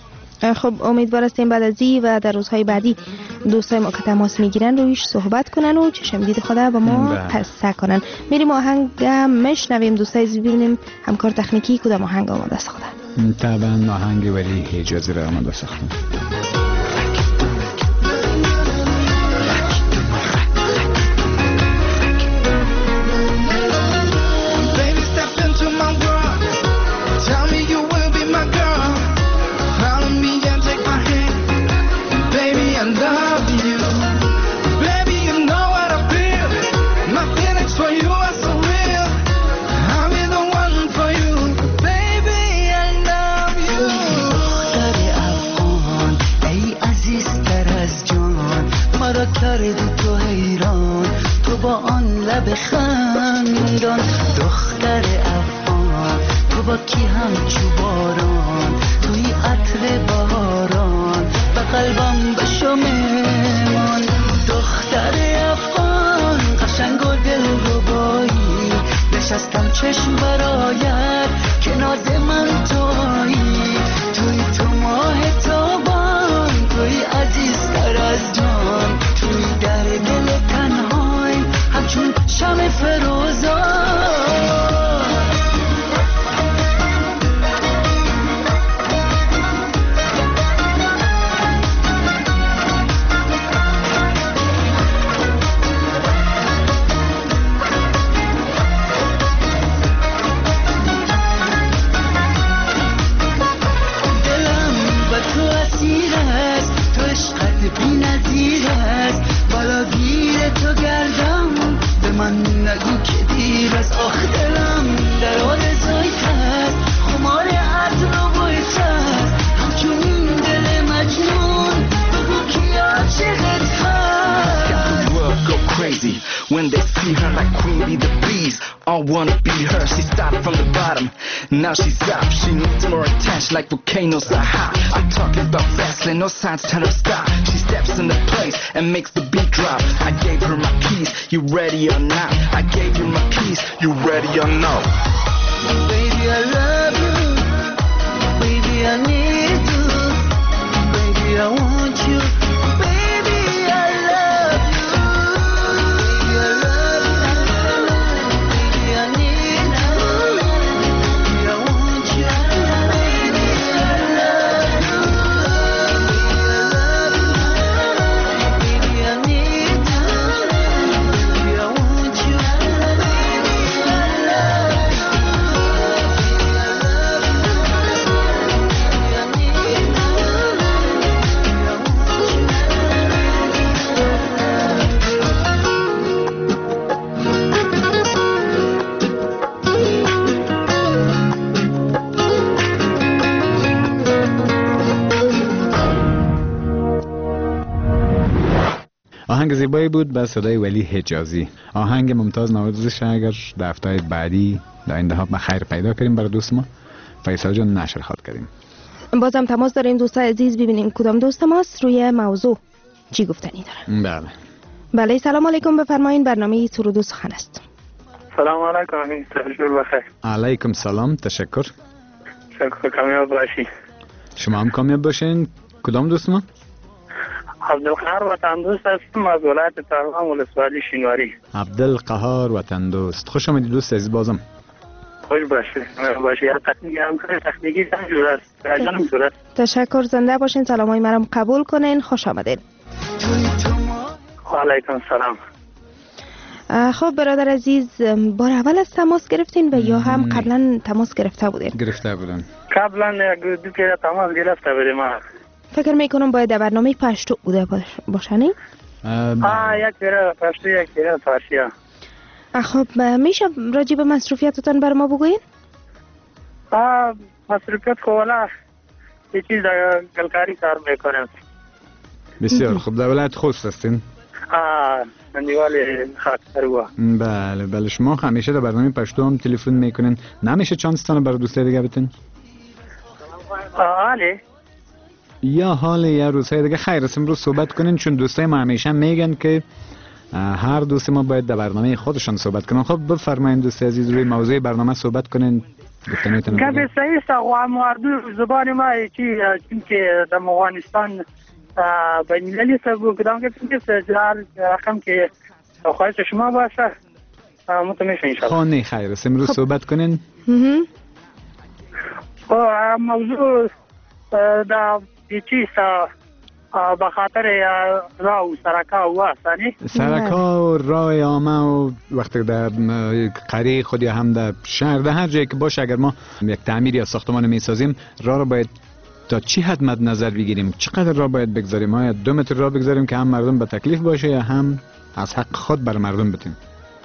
خب امیدوار هستیم بعد از این و در روزهای بعدی دوستای ما که تماس میگیرن رویش صحبت کنن و چشم دید خدا با ما پس کنن. میریم آهنگ میشنویم دوستای عزیز، ببینیم همکار تکنیکی کدام آهنگ آماده ساخته. طبعا آهنگ ولی حجازی را آماده ساختم. تو حیران تو با آن لب خندان، دختر افغان تو با کی همچو باران، توی عطر بهاران و قلبم بشو میمان. دختر افغان قشنگ و دلربایی، نشستم چشم برایت که ناز من تویی، توی تو ماه تابان، توی عزیزتر از جان، توی در دل تنهای همچون شمع فروزان. When they see her like Queen Bee the Bees, all wanna be her. She started from the bottom, now she's up. She needs more attention like volcanoes are hot. I'm talking about wrestling, no signs tell her stop. She steps in the place and makes the beat drop. I gave her my keys, you ready or not? I gave you my keys, you ready or no? Baby, I love you. Baby, I need you. Baby, I want you. آهنگ زیبایی بود به صدای ولی حجازی. آهنگ ممتاز نوازش اگر در هفته‌های بعدی در این دهات ما خیر پیدا کردیم برای دوست ما فیصل جان نشر خواد کردیم. بازم تماس داریم دوستای عزیز، ببینیم کدام دوست ماست روی موضوع چی گفتنی داره. بله سلام علیکم، بفرمایید. برنامه سرود و سخن است. سلام علیکم. تشکر بخیر. علیکم سلام، تشکر. شکر، کامیاب باشی. شما هم کامیاب باشین. کدام دوست ما؟ عبدالقهار وطن دوست هستم از ولایت تهران ولسوالی شینواری. عبدالقهار وطن دوست، خوش آمدید دوست عزیز. بازم خوش باشی. هر تکنیکی هم کنه، تکنیکی هم جور است، جانم جور است. تشکر، زنده باشین. سلامای مرام قبول کنین. خوش آمدید. و علیکم سلام. خب برادر عزیز، بار اول از تماس گرفتین و یا هم قبلا تماس گرفته بودین؟ گرفته بودن. قبلا دو که تماس گرفته بودیم. فکر میکنم باید در برنامه پشتو بوده باشنی؟ یک کره پشتو، یک کره فارسی. خب میشه راجع به مصروفیتتان بر ما بگوین؟ مصروفیت خواه یه چیز در گلکاری کار میکنم. بسیار خوب. در ولایت خوست هستین؟ دیوال خاکستر. بله شما همیشه در برنامه پشتو هم تلفن میکنین، نمیشه چانستان برای دوسته دیگه بتین؟ یا حال یا روزهای دیگه خیر است امروز صحبت کنین، چون دوستای ما همیشه میگن که هر دوست ما باید در برنامه خودشان صحبت کنن. خب بفرمایید دوست عزیز روی موضوع برنامه صحبت کنین. گپ صحیح است و مردم زبان ما چی که در افغانستان بین المللی سبب کدام که هر رقم که خواهش شما باشه متمیشه ان شاء الله. خانه خیر است. امروز صحبت کنین. موضوع دا چی به خاطر راه و سرکا و آسانی سرکا و راه عامه و وقتی در قریه خود یا هم در شهر در هر جایی که باشه اگر ما یک تعمیر یا ساختمان میسازیم راه رو باید تا چی حد مد نظر بگیریم؟ چقدر راه باید بگذاریم؟ آیا 2 متر راه بگذاریم که هم مردم به تکلیف باشه یا هم از حق خود بر مردم بتیم؟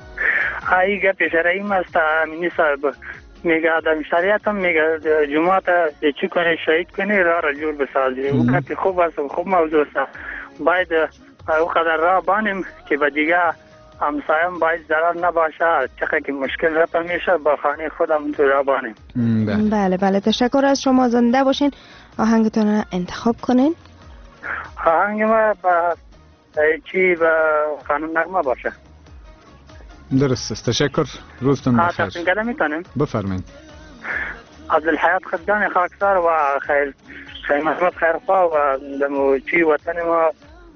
ای گپ شرعی است امینی صاحب میگه آدم شریعت هم میگه جماعت چی کنه شهید کنه راه را جور بسازی او گپ خوب است خوب موضوع است. باید او قدر راه بانیم که به دیگه همسایم باید ضرر نباشه چقدر که مشکل رفت میشه با خانه خودم تو راه بانیم. بله بله تشکر از شما. زنده باشین. آهنگتون را انتخاب کنین. آهنگ ما با چی با قانون نغمه باشه. درست است. تشکر. روزتون بخیر. تقسیم کردن میتونیم؟ بفرمایید. عبدالحیات خدجان خاکسار و خیر محمد خیرخواه و دمو چی وطن ما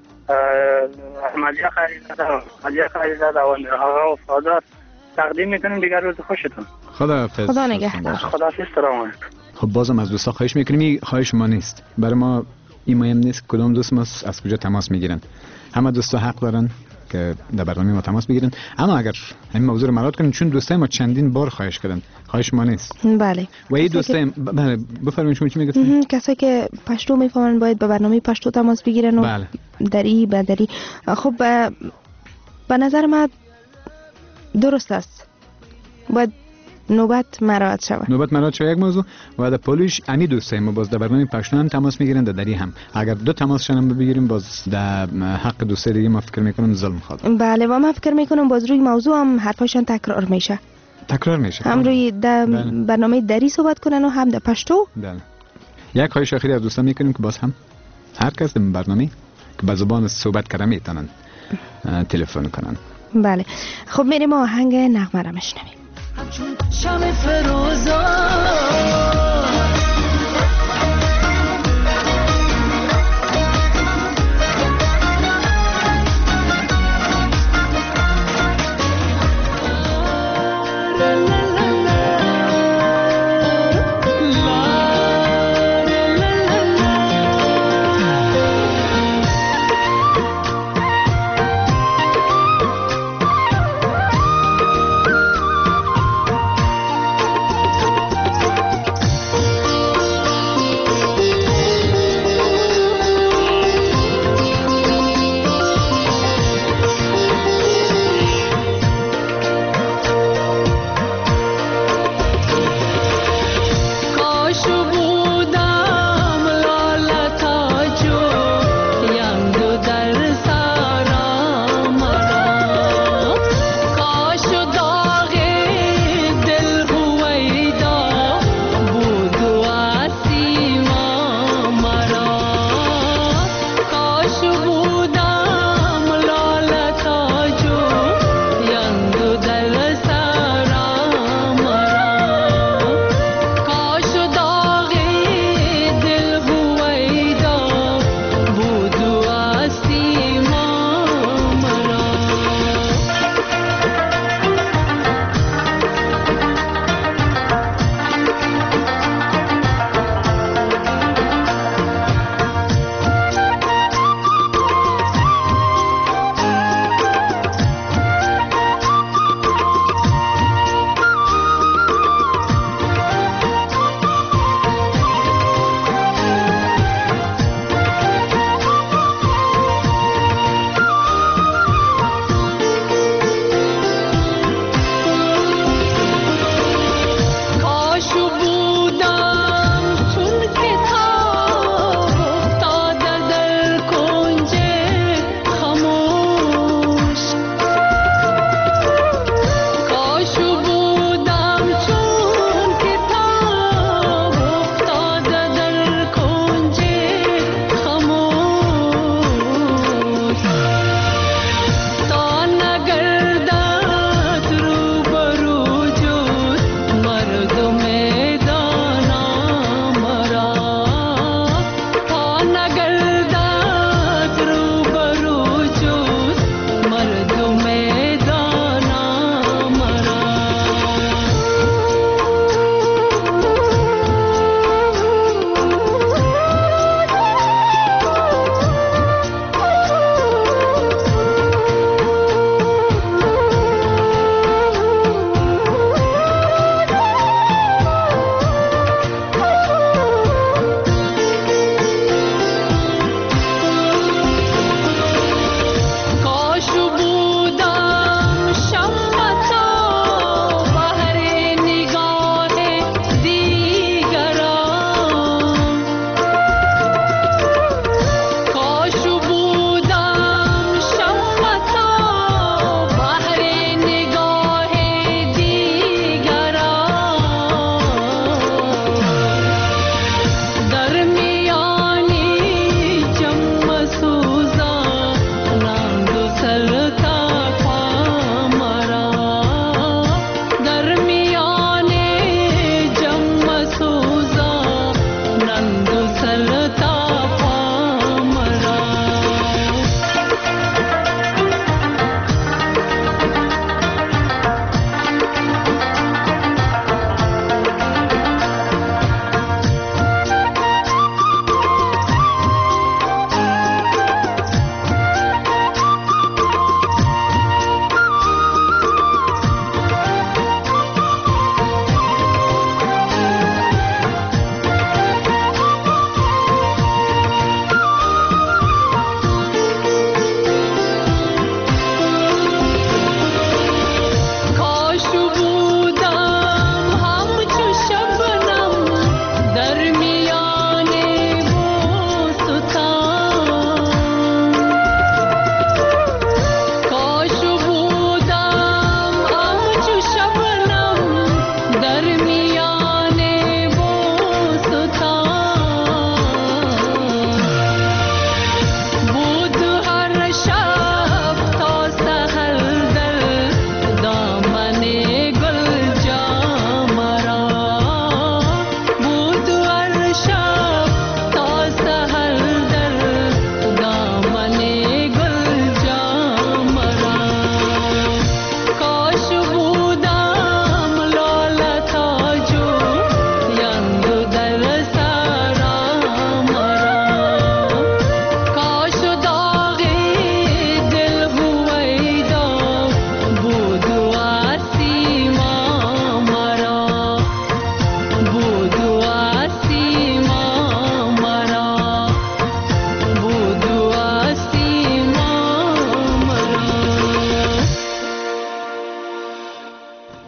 احمدیه خیریزاده و آقا و فادر تقدیم میکنیم. دیگر روز خوشتون. خداحافظ. خدا نگهدار. خداحافظ. سلام. خب بازم از دوستا خواهش میکنیم. این خواهش ما نیست. برای ما این مهم نیست کدام دوست ما از کجا تماس میگیرن. همه دوستا حق دارن که در برنامه ما تماس بگیرن. اما اگر این موضوع رو مراعات کنین چون دوستای ما چندین بار خواهش کردن. خواهش ما نیست. بله. و این دوستای بله بفرمایید شما چی میگید؟ کسایی که پشتو میفهمن باید به برنامه پشتو تماس بگیرن و بله. دری به دری. خب به نظر من درست است. باید نوبت مراعات شود. نوبت مراعات شود یک موضوع و در پولیش امی دوستای ما باز در برنامه پشتو هم تماس میگیرن. در دری هم اگر 2 تماس شنم بگیریم باز در حق دوستای دیگه ما فکر میکنم ظلم خواهد. بله و من فکر میکنم باز روی موضوع هم حرفاشون تکرار میشه. هم روی در برنامه دری صحبت کنن و هم در پشتو. بله. یک خواهش اخیری از دوستان میکنیم که باز هم هر کس در برنامه که به زبان صحبت کنه میتونن تلفن کنن. بله. خب میریم آهنگ نغمه را میشنویم. شم فروزان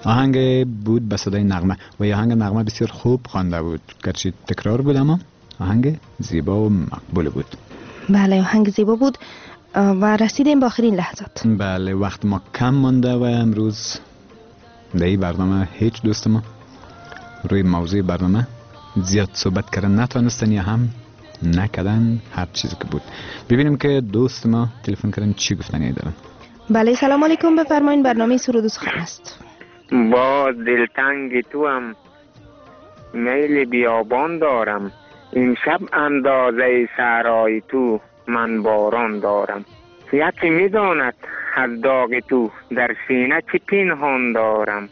آهنگ بود به صدای نغمه و آهنگ نغمه بسیار خوب خوانده بود، گرچه تکرار بود اما آهنگ زیبا و مقبول بود. بله آهنگ زیبا بود و رسیدیم به آخرین لحظات. بله وقت ما کم مانده و امروز در این برنامه هیچ دوست ما روی موضوع برنامه زیاد صحبت کردن نتونستن یا هم نکردن هر چیزی که بود. ببینیم که دوست ما تلفن کردن چی گفتنی دارن. بله سلام علیکم، بفرمایید برنامه سرود و سخن است. با دلتنگ تو هم میل بیابان دارم، این شب اندازه صحرای تو من باران دارم. یکی میداند از داغ تو در سینه چی پنهان دارم.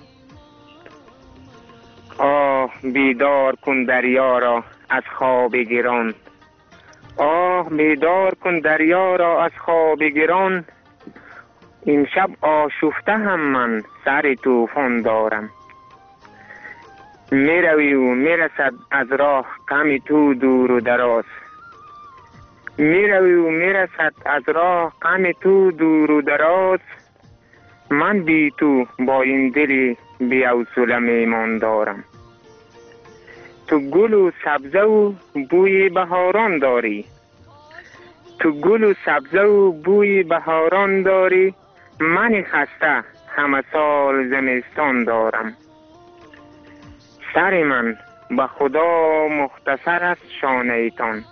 آه بیدار کن دریا را از خواب گران، آه بیدار کن دریا را از خواب گران. این شب آشفته هم من سر طوفان دارم. میروی و میرسد از راه غم تو دور و دراز، میروی و میرسد از راه غم تو دور و دراز. من بی تو با این دلی بی حوصله میمان دارم. تو گل و سبزه و بوی بهاران داری، تو گل و سبزه و بوی بهاران داری. من خسته همه سال زمستان دارم. سر من به خدا مختصر است شانه ایتان،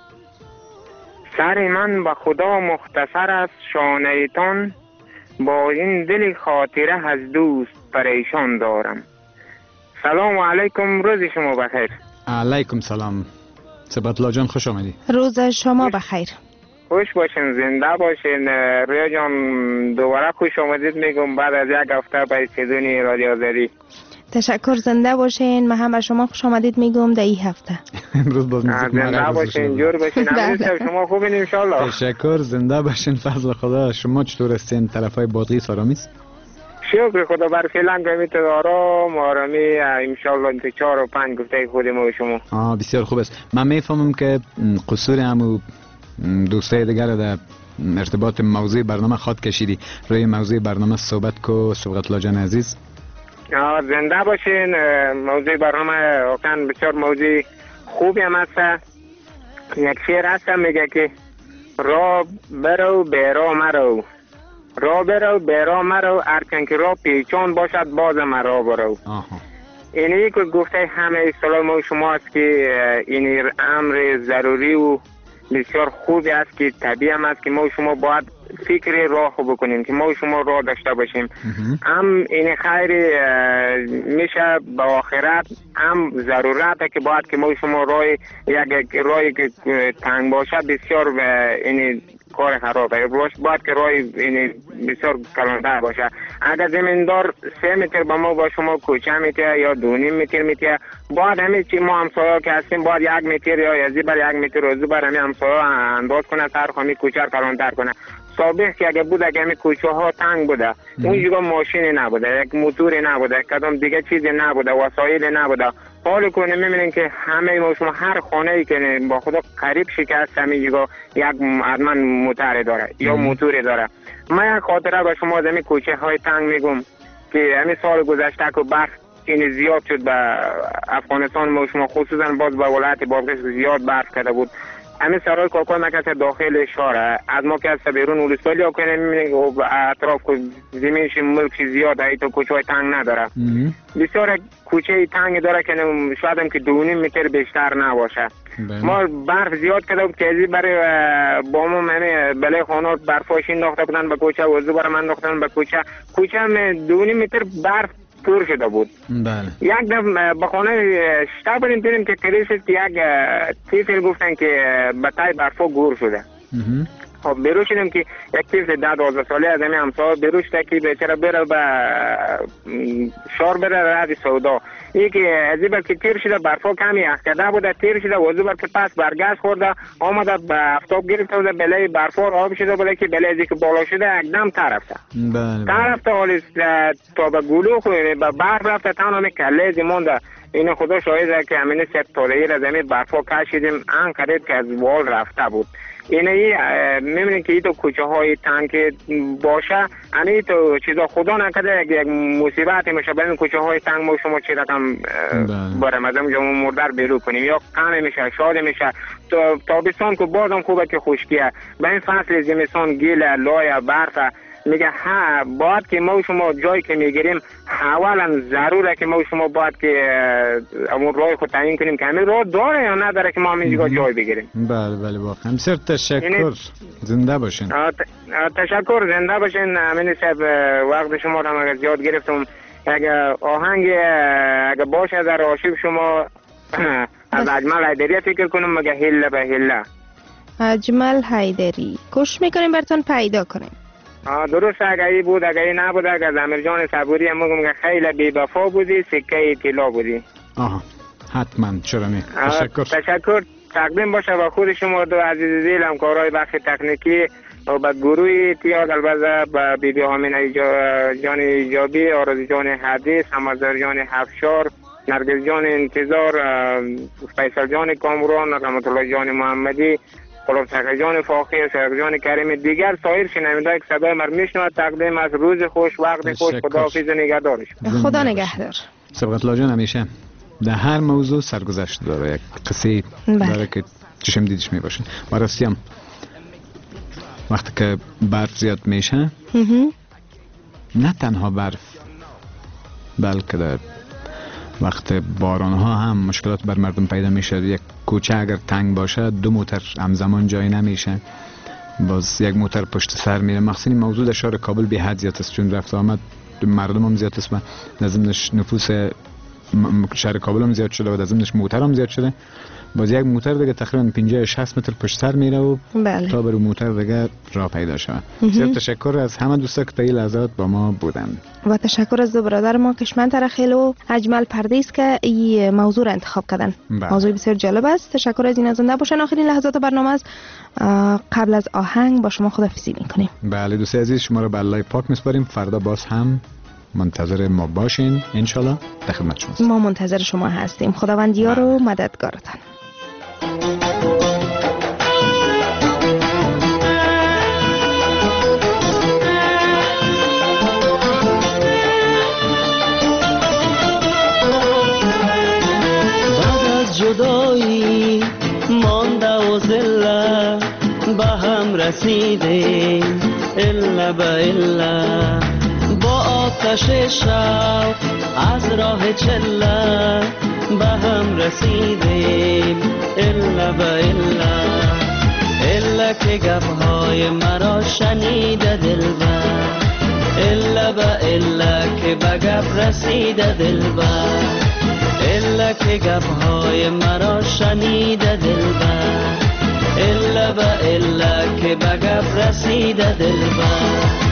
سر من به خدا مختصر است شانه ایتان. با این دل خاطره از دوست پریشان دارم. سلام علیکم، روز شما بخیر. علیکم سلام، سبت جان خوش آمدی. روز شما بخیر. خوش باشین، زنده باشین. رویا جان دوباره خوش آمدید میگم بعد از یک هفته به استودیوی رادیو آزادی. تشکر، زنده باشین. من هم به شما خوش آمدید میگم در این هفته. امروز باز زنده باشین، جور باشین. شما خوبین ان شاء الله. تشکر، زنده باشین. فضل خدا. شما چطور هستین؟ طرفای بادغیس آرامیست؟ شکر خدا بر فعلا که آرامی ان شاء الله. تا 4 و 5 گفته خودم و شما. بسیار خوب است. من میفهمم که قصور همو دوستای دیگر در ارتباط موضوع برنامه خط کشیدی. روی موضوع برنامه صحبت کو سبقت الله جان عزیز. زنده باشین. موضوع برنامه واقعا بسیار موضوع خوبی هم هست. یک شعر هست میگه که را برو بیرا مرو، را برو بیرا مرو، هرچند که را پیچان باشد باز مرا برو. اینی که گفته همه اصطلاح ما شما است که این امر ضروری و بسیار خوبی است که طبیعی هم است که ما شما باید فکر راه بکنیم که ما شما راه داشته باشیم. هم این خیر میشه با آخرت، هم ضرورت که باید که ما شما راه یک راهی که تنگ باشه بسیار این کار خرابه باید که راه این بسیار کلانتر باشه. اگر زمیندار 3 متر با ما با شما کوچه میته یا 2.5 متر میته، باید همه چی ما همسایه که هستیم باید 1 متر یا یزی بر 1 متر و زبر همه همسایه انداز کنه سر خامی کوچه کلانتر کنه. سابق که اگه بود اگه همه کوچه ها تنگ بوده، اونجا ماشینی نبوده، یک موتوری نبوده، کدام دیگه چیزی نبوده، وسایلی نبوده. حال کنه میبینین که همه ما شما هر خانه ای که با خدا قریب شکست همیجا یک حتما موتور داره یا موتوری داره. من یک خاطره به شما از کوچه های تنگ میگم که همین سال گذشته که برف این زیاد شد به افغانستان ما شما، خصوصا باز به ولایت بادغیس زیاد برف کرده بود. همین سرای کاکای مکت داخل شهر از ما که از بیرون ولسوالی ها کنه میبینیم اطراف زمینش ملک زیاد ای تو کوچه های تنگ نداره. بسیار کوچه تنگ داره که شاید هم که 2.5 متر بیشتر نباشه. ما برف زیاد کرده بود که ازی برای با ما بله خانات برفاش انداخته بودن به کوچه و زو برای من انداختن به کوچه هم 2.5 متر برف پر شده بود. بله. یک دفعه به خانه شتا بریم دیدیم که کلیسیست یک تیفل گفتن که بطای برفا گور شده. خب بیرو شدیم که یک تیفل 10-12 ساله از همه همسایه بیرو شده که بیچاره بره به شهر بره رد سودا. این که ازی بر که تیر شده برفا کمی اخکده بوده، تیر شده وضو بر که پس برگشت خورده آمده به افتاب گرفته بوده، بله برفا آب شده بوده که بله ازی که بالا شده اکدم ترفته. ترفته حالی تا به گلو خوی به برف رفته تنها می کله ازی مونده. این خدا شاهده که همین 3 تالهی را زمین برفا کشیدیم انقدر که از وال رفته بود. اینه میبینید که این تو کوچه های تنگ باشه یعنی تو چیزا خدا نکرده یک مصیبتی میشه بین کوچه های تنگ ما شما چی رقم برم از اونجا مردر بیرو کنیم یا کم میشه شاد میشه تابستان که بازم خوبه که خشکیه به این فصل زمستان گل لای برف میگه ها باید که ما شما جایی که میگیریم اولا ضروره که ما شما باید که اون راه خود تعیین کنیم که همین راه داره یا نداره که ما همینجا جای بگیریم. بله واقعا بسیار تشکر. زنده باشین. تشکر زنده باشین. امین صاحب وقت شما رو هم زیاد گرفتم. اگه آهنگ اگه باشه در آرشیو شما از اجمل حیدری فکر کنم مگه هله به هله. اجمل حیدری گوش میکنیم براتون پیدا کنیم. درست اگه ای بود اگه ای نبود اگه از امیر جان صبوری هم میگم که خیلی بی وفا بودی سکه طلا بودی. حتما چرا نه. تشکر تقدیم باشه با خود شما دو عزیز دل همکارای بخش تکنیکی و با گروه تیاد البته با بی بی آمین جان ایجابی، آرزو جان حدیث، حمزه جان حفشار، نرگس جان انتظار، فیصل جان کامران، رحمت الله جان محمدی، خلوف سقی جان فاخی و سرق جان کریم دیگر سایر شنوندگان که صدای من میشنوند تقدیم از روز خوش وقت خوش خداحافظ و نگهدارش. خدا نگهدار. سبقت الله جان همیشه در هر موضوع سرگذشت داره، یک قصه داره که چشم دیدش میباشه. و راستی هم وقتی که برف زیاد میشه نه تنها برف بلکه در وقت باران ها هم مشکلات بر مردم پیدا میشه. یک کوچه اگر تنگ باشه 2 موتر همزمان جایی نمیشه، باز یک موتر پشت سر میره. مخصوصا موضوع در شهر کابل به حد زیاد است چون رفت آمد مردم هم زیاد است و لازمش نفوس شهر کابل هم زیاد شده و لازمش موتر هم زیاد شده. باز یک موتر دیگه تقریبا 50-60 متر پشت سر میره و تا بر موتر دیگه راه پیدا شود. بسیار تشکر از همه دوستا که تا این لحظات با ما بودند و تشکر از دو برادر ما کشمن ترخیل و اجمل پردیس که این موضوع را انتخاب کردن. موضوع بسیار جالب است. تشکر از این زنده باشن. آخرین لحظات برنامه است. قبل از آهنگ با شما خداحافظی میکنیم. بله دوستان عزیز شما رو به الله پاک میسپاریم. فردا باز هم منتظر ما باشین ان شاء الله. در خدمت شما. ما منتظر شما هستیم. خداوند یار و مددگارتان. بعد از جدایی مانده و زله به هم رسیدیم الا به الا با آتش شوق از راه چله به هم رسیدیم الا به الا که گپ‌های مرا شنیده دلبر الا به الا که به گپ رسیده دلبر الا که گپ‌های مرا شنیده دلبر الا به الا که به گپ رسیده دلبر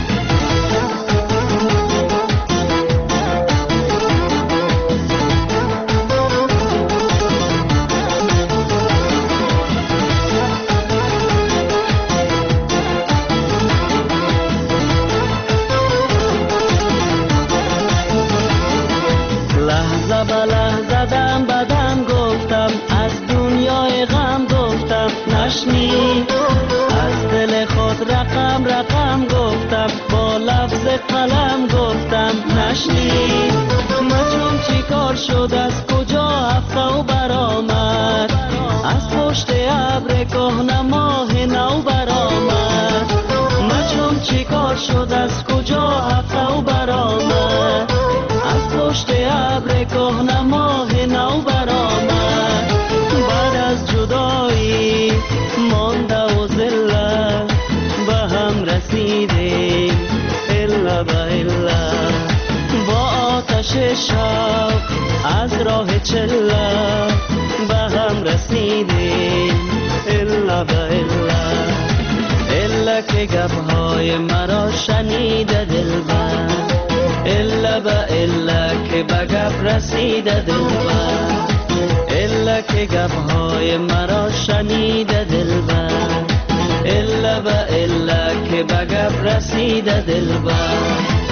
زدم بدم گفتم از دنیای غم گفتم نشنید از دل خود رقم گفتم با لفظ قلم گفتم نشنید مجنون چی کار شد از کجا هفته و برآمد از پشت ابر کهنه ماه نو برآمد مجنون چی کار شد از کجا هفته و برآمد از پشت ابر کهنه ماه نو برآمد بعد از جدایی مانده و زله به هم رسیدیم الا به الا با آتش شوق از راه چله به هم رسیدیم الا به الا که گپ‌های مرا شنیده دلبر الا به الا که به گپ رسیده دلبر الا که گپ‌های مرا شنیده دلبر الا به الا که به گپ رسیده دلبر